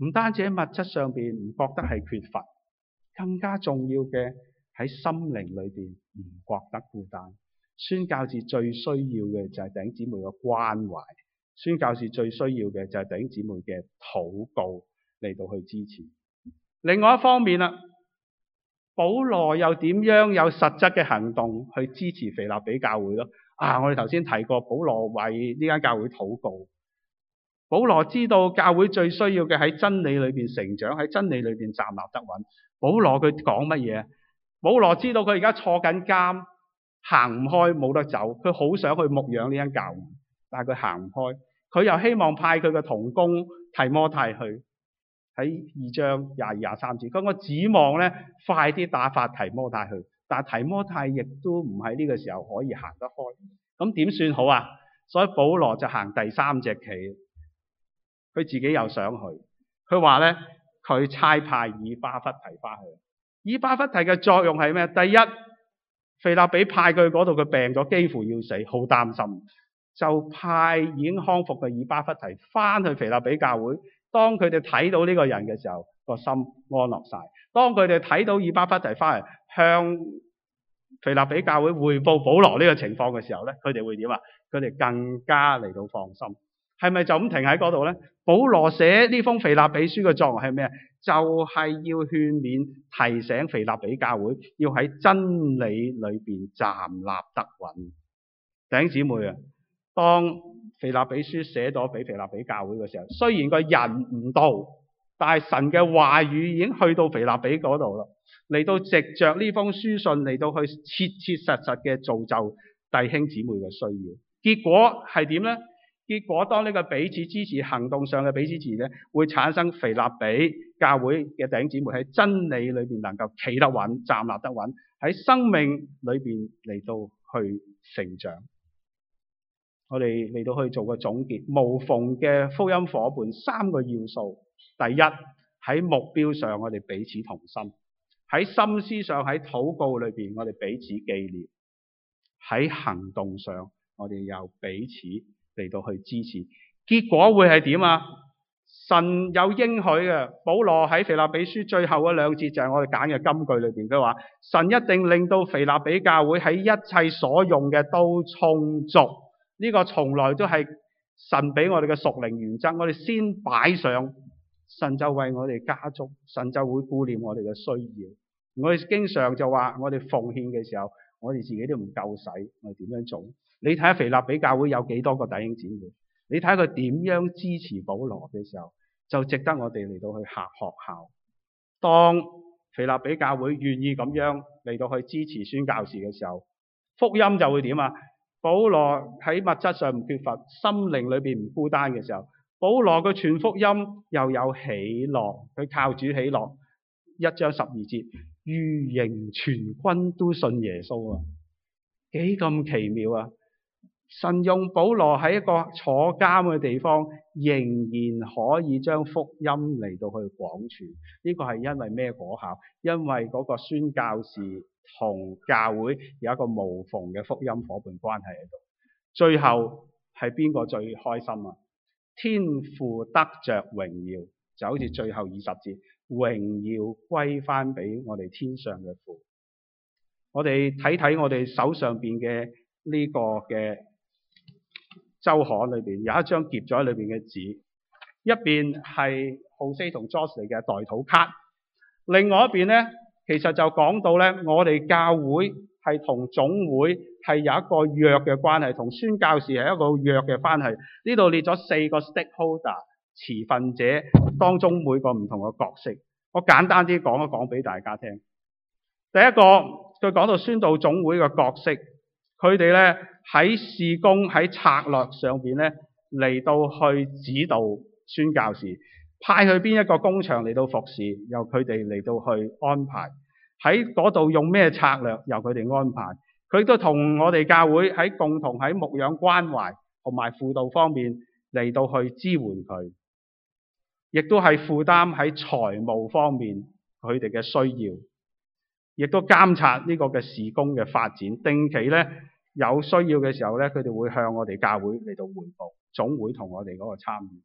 唔單止喺物質上邊唔覺得係缺乏，更加重要嘅喺心靈裏邊唔覺得孤單。宣教士最需要嘅就係弟兄姊妹嘅關懷，宣教士最需要嘅就係弟兄姊妹嘅禱告嚟到去支持。另外一方面啦，保羅又點樣有實質嘅行動去支持腓立比教會咯？啊，我哋頭先提過，保羅為呢間教會禱告。保羅知道教會最需要嘅喺真理裏邊成長，喺真理裏邊站立得穩。保羅佢講乜嘢？保羅知道佢而家坐緊監，行唔開，冇得走。佢好想去牧養呢間教會，但係佢行唔開。佢又希望派佢嘅同工提摩太去。喺二章廿二廿三節，佢我指望咧快啲打發提摩太去，但係提摩太亦都唔喺呢個時候可以行得開。咁點算好啊？所以保羅就行第三隻棋。佢自己又想去，佢話咧佢差派以巴弗提翻去。以巴弗提嘅作用係咩？第一，腓立比派佢去嗰度，佢病咗，幾乎要死，好擔心，就派已經康復嘅以巴弗提翻去腓立比教會。當佢哋睇到呢個人嘅時候，個心安樂晒。當佢哋睇到以巴弗提翻嚟向腓立比教會匯報保羅呢個情況嘅時候咧，佢哋會點啊？佢哋更加嚟到放心。係咪就咁停喺嗰度咧？保羅寫呢封腓立比書嘅作用係咩？就係要勸勉、提醒腓立比教會要喺真理裏邊站立得穩。弟兄姊妹啊，當腓立比書寫咗俾腓立比教會嘅時候，雖然個人唔到，但係神嘅話語已經去到腓立比嗰度啦，嚟到藉着呢封書信嚟到去切切實實嘅造就弟兄姊妹嘅需要。結果係點咧？結果當呢個彼此支持行動上嘅彼此支持咧，會產生腓立比教會嘅弟兄姊妹喺真理裏邊能夠企得穩、站立得穩，喺生命裏邊嚟到去成長。我哋嚟到去做個總結，無縫嘅福音夥伴三個要素。第一，喺目標上我哋彼此同心；喺心思上，喺禱告裏邊我哋彼此紀念；喺行動上我哋又彼此嚟到去支持。結果會係點啊？神有應許嘅。保羅喺腓立比書最後嗰兩節就係我哋揀嘅金句裏邊，佢話神一定令到腓立比教會喺一切所用嘅都充足。呢個從來都係神俾我哋嘅屬靈原則，我哋先擺上，神就為我哋加足，神就會顧念我哋嘅需要。我哋經常就話，我哋奉獻嘅時候，我哋自己都唔夠使，我哋點樣做？你睇下腓立比教會有幾多個弟兄姊妹，你睇下佢點樣支持保羅嘅時候，就值得我哋嚟到去下學校。當腓立比教會願意咁樣嚟到去支持宣教士嘅時候，福音就會點啊？保羅喺物質上唔缺乏，心靈裏邊唔孤單嘅時候，保羅嘅傳福音又有喜樂，佢靠主喜樂。一章十二節，御營全軍都信耶穌啊，幾咁奇妙啊！神用保羅喺一個坐監嘅地方，仍然可以將福音嚟到去廣傳。呢個係因為咩果效？因為嗰個宣教士同教會有一個無縫嘅福音夥伴關係喺度。最後係邊個最開心啊？天父得着榮耀，就好似最後二十節，榮耀歸翻俾我哋天上嘅父。我哋睇睇我哋手上邊嘅呢個嘅周刊裏邊，有一張夾咗喺裏邊嘅紙，一邊係Jose同 Jocelyn 嘅代禱卡，另外一邊咧，其實就講到咧，我哋教會係同總會係有一個約嘅關係，同宣教士係一個約嘅關係。呢度列咗四個 stakeholder 持份者當中每個唔同嘅角色，我簡單啲講一講俾大家聽。第一個，佢講到宣道總會嘅角色，佢哋咧喺事工喺策略上邊咧嚟到去指導宣教士，派去邊一個工場嚟到服侍，由佢哋嚟到去安排。喺嗰度用咩策略，由佢哋安排。佢都同我哋教會喺共同喺牧養關懷同埋輔導方面嚟到去支援佢，亦都係負擔喺財務方面佢哋嘅需要，亦都監察呢個嘅事工嘅發展。定期咧有需要嘅時候咧，佢哋會向我哋教會嚟到匯報，總會同我哋嗰個參與。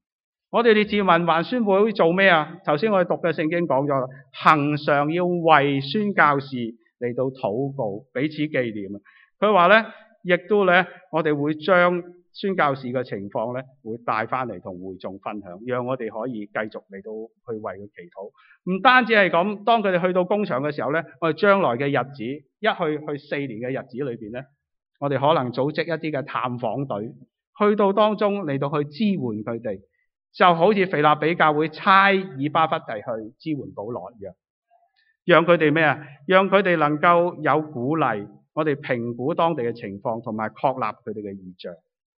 我哋列治文還宣會做咩啊？頭先我哋讀嘅聖經講咗啦，恆常要為宣教士嚟到禱告，彼此紀念啊。佢話咧，亦都咧，我哋會將宣教士嘅情況咧，會帶翻嚟同會眾分享，讓我哋可以繼續嚟到去為佢祈禱。唔單止係咁，當佢哋去到工場嘅時候咧，我哋將來嘅日子，一去去四年嘅日子裏邊咧，我哋可能組織一啲嘅探訪隊，去到當中嚟到去支援佢哋。就好似腓立比教會差以巴弗提去支援保羅一樣，讓佢哋咩啊？讓佢哋能夠有鼓勵，我哋評估當地嘅情況，同埋確立佢哋嘅異象。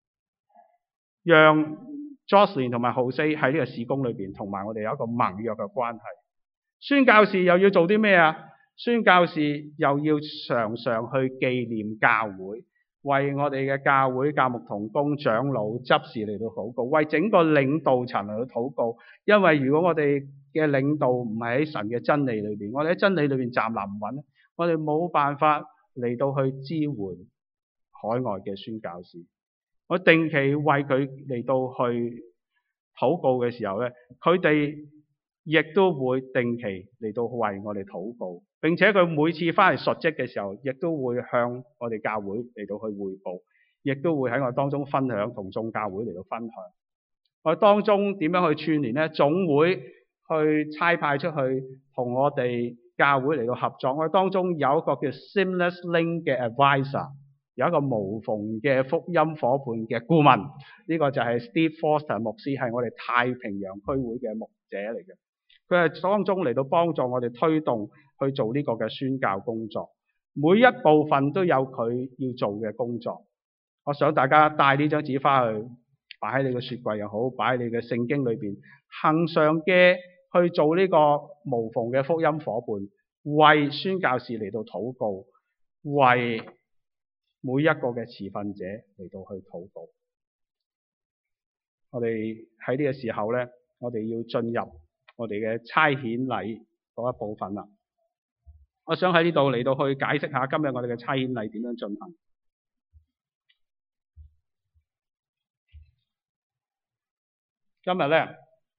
讓 Jocelyn 同埋浩西喺呢個事工裏邊，同埋我哋有一個盟約嘅關係。宣教士又要做啲咩啊？宣教士又要常常去紀念教會，為我哋嘅教會教牧同工長老執事嚟到禱告，為整個領導層嚟到禱告。因為如果我哋嘅領導唔係喺神嘅真理裏邊，我哋喺真理裏邊站立唔穩，我哋冇辦法嚟到去支援海外嘅宣教士。我定期為佢嚟到去禱告嘅時候咧，佢哋亦都會定期嚟到為我哋禱告。並且佢每次翻嚟述職嘅時候，亦都會向我哋教會嚟到去匯報，亦都會喺我當中分享，同眾教會嚟到分享。我當中點樣去串聯呢？總會去差派出去同我哋教會嚟到合作。我當中有一個叫 Seamless Link 嘅 advisor， 有一個無縫嘅福音夥伴嘅顧問。呢、這個就係 Steve Foster 牧師，係我哋太平洋區會嘅牧者嚟嘅。佢係當中嚟到幫助我哋推動去做呢個嘅宣教工作，每一部分都有佢要做嘅工作。我想大家帶呢張紙翻去，擺喺你嘅雪櫃又好，擺喺你嘅聖經裏邊，恆常嘅去做呢個無縫嘅福音夥伴，為宣教士嚟到禱告，為每一個嘅持份者嚟到去禱告。我哋喺呢個時候咧，我哋要進入我哋嘅差遣禮嗰一部分啦。我想喺呢度嚟到去解釋下今日我哋嘅差遣禮點樣進行。今日咧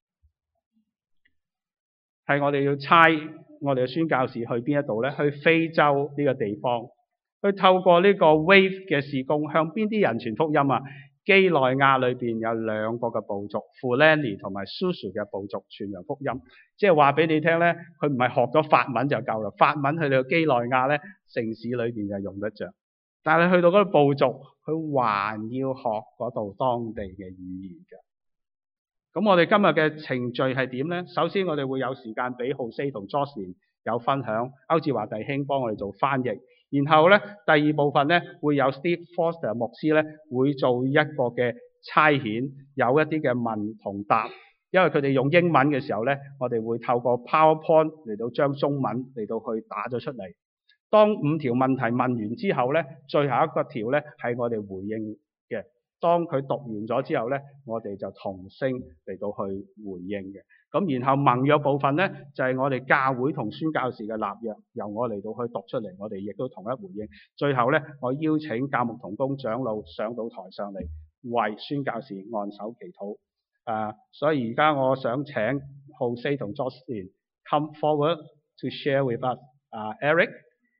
係我哋要差我哋嘅宣教士去邊一度咧？去非洲呢個地方，去透過呢個 Wave 嘅事工，向邊啲人傳福音啊？基內亞裏邊有兩個嘅部族 Fulani 同埋 Susu 嘅部族傳揚福音，即係話俾你聽咧，佢唔係學咗法文就夠啦。法文去到基內亞咧，城市裏邊就用得着，但係去到嗰個部族，佢還要學嗰度當地嘅語言嘅。咁我哋今日嘅程序係點咧？首先我哋會有時間俾浩西同 Jocelyn 有分享，歐志華弟兄幫我哋做翻譯。然後咧，第二部分咧會有 Steve Foster 牧師咧會做一個嘅差遣，有一啲嘅問同答。因為佢哋用英文嘅時候咧，我哋會透過 PowerPoint 嚟到將中文嚟到去打咗出嚟。當五條問題問完之後咧，最後一個條咧係我哋回應嘅。當佢讀完咗之後咧，我哋就同聲嚟到去回應嘅。咁然後盟約部分咧，就係、是、我哋教會同宣教士嘅立約，由我嚟到去讀出嚟，我哋亦都同一回應。最後咧，我邀請教牧同工長老上到台上嚟，為宣教士按手祈禱。啊，所以而家我想請浩西同 Jocelyn come forward to share with us。啊 ，Eric。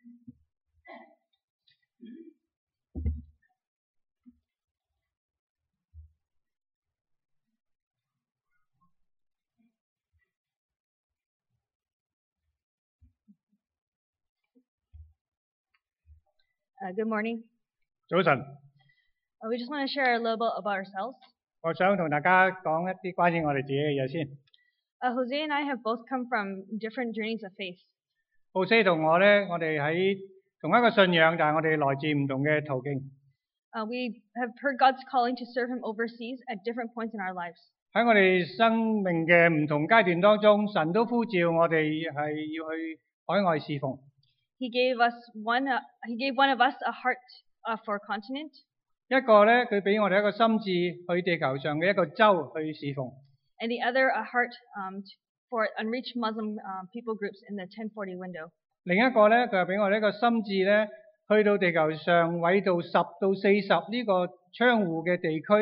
Uh, good morning. 早晨， Uh, we just want to share a little bit about ourselves. 我想同大家講一啲關於我哋自己嘅嘢先。 Uh, Jose and I have both come from different journeys of faith. 浩西同我咧，我哋喺同一個信仰，但係我哋來自唔同嘅途徑。 Uh, we have heard God's calling to serve Him overseas at different points in our lives. 喺我哋生命嘅唔同階段當中，神都呼召我哋係要去海外侍奉。 He gave us one. Uh, he gave one of us a heart uh, for a continent. 一個咧，佢俾我哋一個心志去地球上嘅一個州去侍奉。 And the other a heart um, for unreached Muslim uh, people groups in the ten forty window. 另一個咧，佢又俾我哋一個心志咧，去到地球上緯度十到四十呢個窗戶嘅地區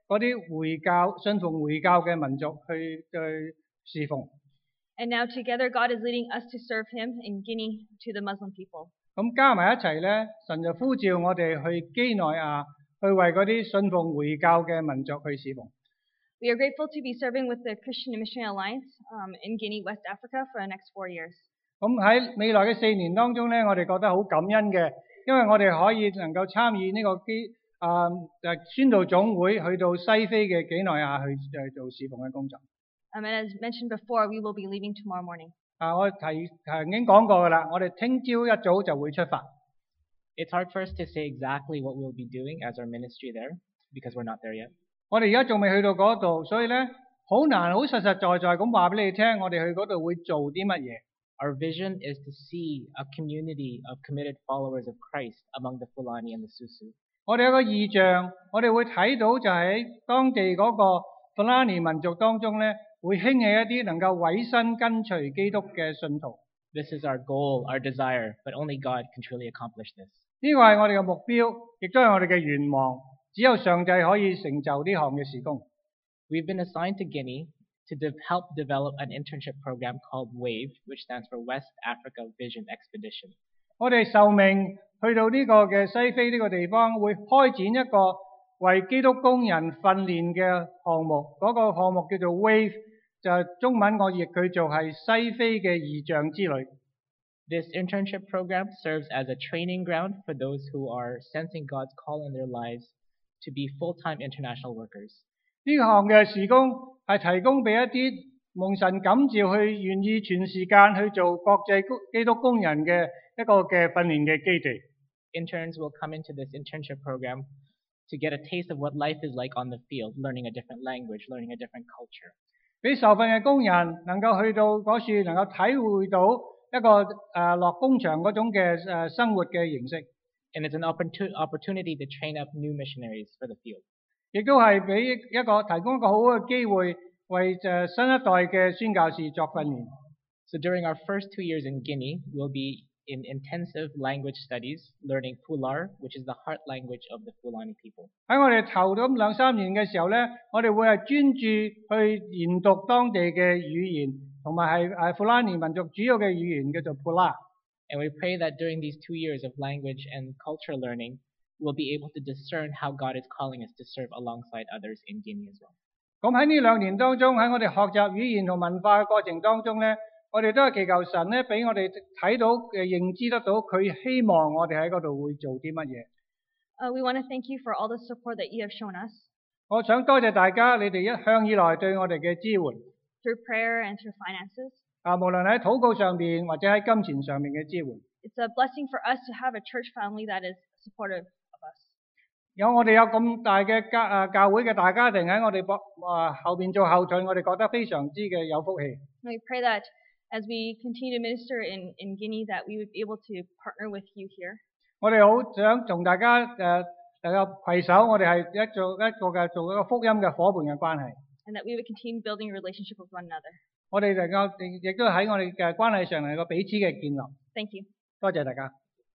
嗰啲回教信奉回教嘅民族去去侍奉。 And now together God is leading us to serve Him in Guinea to the Muslim people. 咁加埋一齊咧，神就呼召我哋去基內亞，去為嗰啲信奉回教嘅民族去侍奉。 We are grateful to be serving with the Christian Missionary Alliance um, in Guinea, West Africa for the next four years. 咁喺未來嘅四年當中咧，我哋覺得好感恩嘅，因為我哋可以能夠參與呢個基啊誒宣道總會去到西非嘅幾內亞去誒做侍奉嘅工作。 Um, and as mentioned before, we will be leaving tomorrow morning. 啊，我提係已經講過㗎啦，我哋聽朝一早就會出發。 It's hard for us to say exactly what we'll be doing as our ministry there because we're not there yet. 我哋而家仲未去到嗰度，所以咧好難好實實在在咁話俾你聽，我哋去嗰度會做啲乜嘢。 Our vision is to see a community of committed followers of Christ among the Fulani and the Susu. 我哋有個異象，我哋會睇到就喺當地嗰個弗拉尼民族當中咧，會興起一啲能夠委身跟隨基督嘅信徒。 This is our goal, our desire, but only God can truly accomplish this. 呢個係我哋嘅目標，亦都係我哋嘅願望。只有上帝可以成就呢項嘅事工。 We've been assigned to Guinea to de- help develop an internship program called WAVE, which stands for West Africa Vision Expedition. 我哋受命去到呢個嘅西非呢個地方，會開展一個為基督工人訓練嘅項目。嗰、那個項目叫做 WAVE， 就中文我譯佢做係西非嘅異象之旅。 This internship program serves as a training ground for those who are sensing God's call in their lives to be full-time international workers. 呢項嘅事工係提供俾一啲蒙神感召去願意全時間去做國際基督工人嘅一個嘅訓練嘅基地。 Interns will come into this internship program to get a taste of what life is like on the field, learning a different language, learning a different culture. 俾受訓嘅工人能夠去到嗰處，能夠體會到一個誒落、呃、工場嗰種嘅誒、呃、生活嘅形式。 And it's an opportu- opportunity to train up new missionaries for the field. 亦都係俾一個提供一個好好嘅機會，為誒新一代嘅宣教士作訓練。 So during our first two years in Guinea, we'll be in intensive language studies, learning Pular, which is the heart language of the Fulani people. 喺我哋頭咁兩三年嘅時候咧，我哋會係專注去研讀當地嘅語言，同埋係誒富拉尼民族主要嘅語言叫做 Pular。 And we pray that during these two years of language and culture learning, we'll be able to discern how God is calling us to serve alongside others in Guinea as well. 咁喺呢兩年當中，喺我哋學習語言同文化嘅過程當中咧，我哋都係祈求神咧，俾我哋睇到嘅認知得到，佢希望我哋喺嗰度會做啲乜嘢。 Uh, we want to thank you for all the support that you have shown us. 我想多謝大家，你哋一向以來對我哋嘅支援。 Through prayer and through finances. 啊，無論喺禱告上面或者喺金錢上面嘅支援。 It's a blessing for us to have a church family that is supportive of us. 有我哋有咁大嘅家啊教會嘅大家庭喺我哋膊啊後邊做後盾，我哋覺得非常之嘅有福氣。 And we pray that as we continue to minister in, in Guinea, that we would be able to partner with you here. 我哋好想同大家誒能夠攜手，我哋係一做一個嘅做一個福音嘅伙伴嘅關係。 And that we would continue building a relationship with one another. 我哋能夠亦都喺我哋嘅關係上能夠彼此嘅建立。 Thank you. 多謝大家。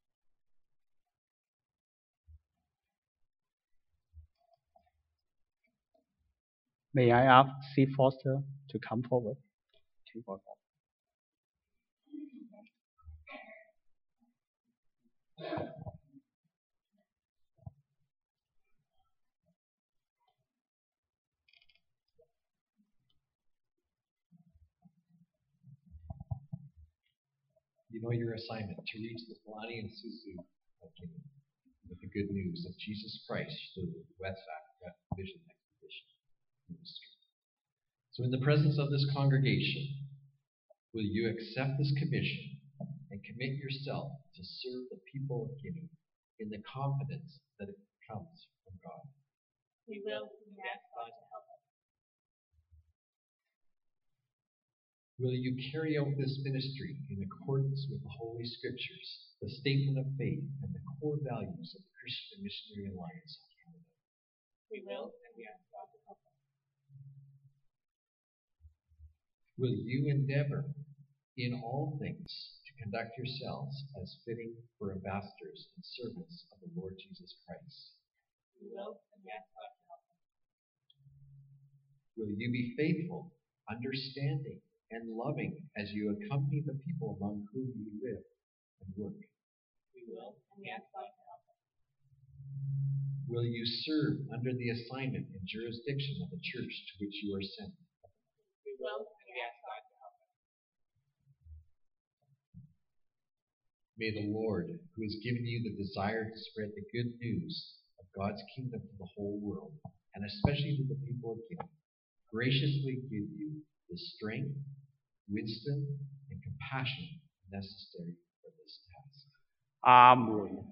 May I ask Steve Foster to come forward? You know your assignment to reach the Fulani and Susu of Guinea with the good news of Jesus Christ through the West Africa Vision Expedition Ministry. So in the presence of this congregation, will you accept this commission and commit yourself to serve the people of Guinea in the confidence that it comes from God? We will. We ask God to help us. Will you carry out this ministry in accordance with the Holy Scriptures, the statement of faith, and the core values of the Christian Missionary Alliance of Canada? We will, and we ask God to help us. Will you endeavor in all things to conduct yourselves as fitting for ambassadors and servants of the Lord Jesus Christ? We will, and we ask God to help us. Will you be faithful, understanding, and loving as you accompany the people among whom you live and work? We will, and we ask God to help us. Will you serve under the assignment and jurisdiction of the church to which you are sent? We will, and we ask God to help us. May the Lord, who has given you the desire to spread the good news of God's kingdom to the whole world, and especially to the people of Guinea, graciously give you the strength, wisdom, and compassion necessary for this task. 阿門。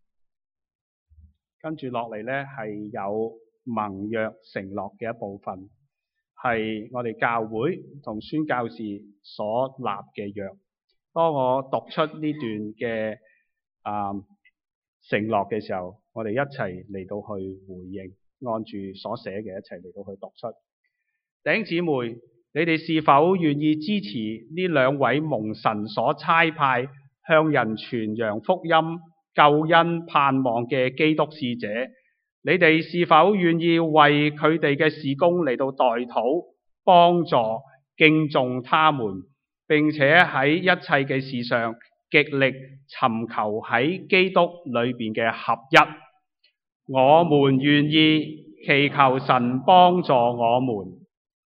跟住落嚟呢，係有盟約承諾嘅一部分，係我哋教會同宣教士所立嘅約。當我讀出呢段嘅啊、呃、承諾嘅時候，我哋一齊嚟到去回應，按住所寫嘅一齊嚟到去讀出。弟兄姊妹，你哋是否願意支持呢兩位蒙神所差派向人傳揚福音、救恩、盼望嘅基督使者？你哋是否願意為佢哋嘅事工嚟到代禱、幫助、敬重他們，並且喺一切嘅事上極力尋求喺基督裏邊嘅合一？我們願意祈求神幫助我們。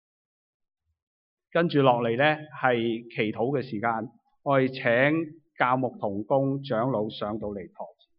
跟住落嚟呢，係祈禱嘅時間，我哋請教牧同工長老上到嚟台前。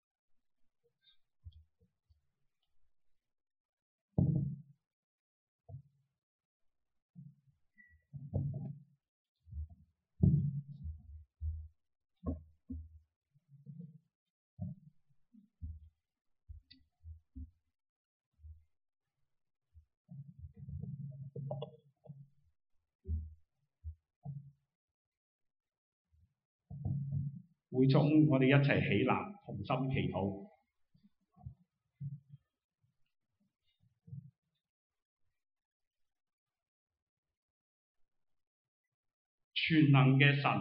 會中，我哋一齊起立，同心祈禱。全能嘅神，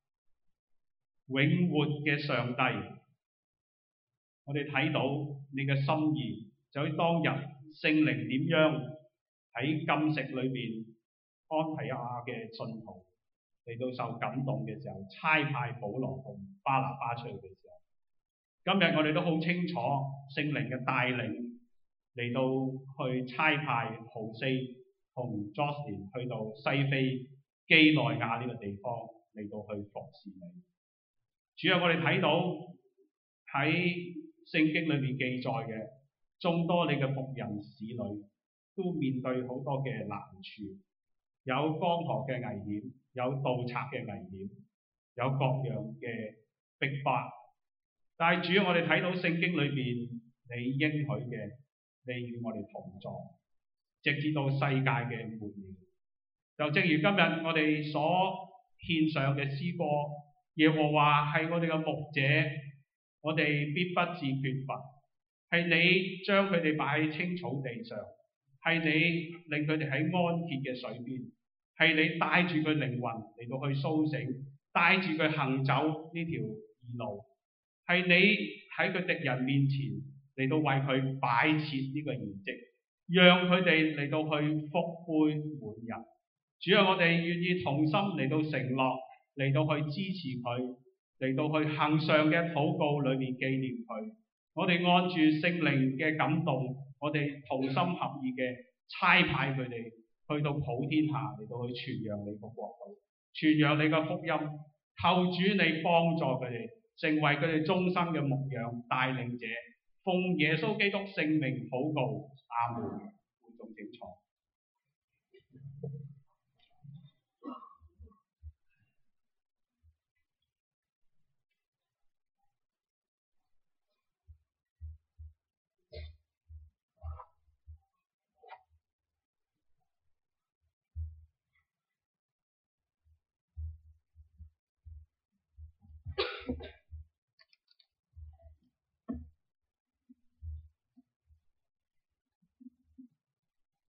永活嘅上帝，我哋睇到你嘅心意，就喺當日聖靈點樣喺禁食裏邊安提亞嘅信徒嚟到受感動嘅時候，差派保羅同巴拿巴出去嘅時候，今日我哋都好清楚聖靈嘅帶領嚟到去差派豪四同 Jocelyn 去到西非基內亞呢個地方嚟到去服侍你。主啊，我哋睇到喺聖經裏面記載嘅眾多你嘅僕人使女都面對好多嘅難處，有江河嘅危險，有盜賊嘅危險，有各樣嘅逼迫。但係主啊，我哋睇到聖經裏邊你應許嘅，你與我哋同在，直至到世界嘅末了。就正如今日我哋所獻上嘅詩歌，耶和華係我哋嘅牧者，我哋必不致缺乏。係你將佢哋擺喺青草地上，係你令佢哋喺安歇嘅水邊，係你帶住佢靈魂嚟到去甦醒，帶住佢行走呢條義路，係你喺佢敵人面前嚟到為佢擺設呢個筵席，讓佢哋嚟到去福杯滿溢。主啊，我哋願意同心嚟到承諾，嚟到去支持佢，嚟到去行上嘅禱告裏面紀念佢。我哋按住聖靈嘅感動，我哋同心合意嘅差派佢哋去到普天下嚟到去傳揚你個國度，傳揚你個福音。求主你幫助佢哋，成為佢哋終生嘅牧養帶領者。奉耶穌基督聖名禱告，阿門。會眾請坐。